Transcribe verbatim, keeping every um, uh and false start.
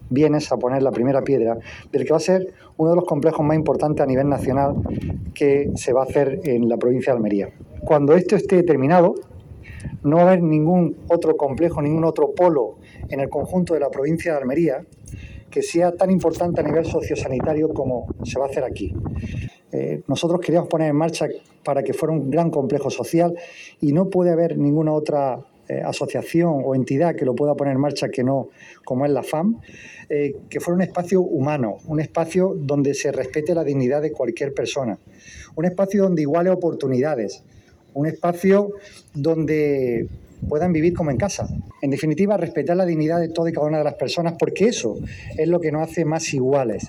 vienes a poner la primera piedra del que va a ser uno de los complejos más importantes a nivel nacional que se va a hacer en la provincia de Almería. Cuando esto esté terminado, no va a haber ningún otro complejo, ningún otro polo en el conjunto de la provincia de Almería que sea tan importante a nivel sociosanitario como se va a hacer aquí. Eh, nosotros queríamos poner en marcha para que fuera un gran complejo social y no puede haber ninguna otra eh, asociación o entidad que lo pueda poner en marcha que no, como es la F A M, eh, que fuera un espacio humano, un espacio donde se respete la dignidad de cualquier persona, un espacio donde iguale oportunidades, un espacio donde puedan vivir como en casa. En definitiva, respetar la dignidad de todas y cada una de las personas, porque eso es lo que nos hace más iguales.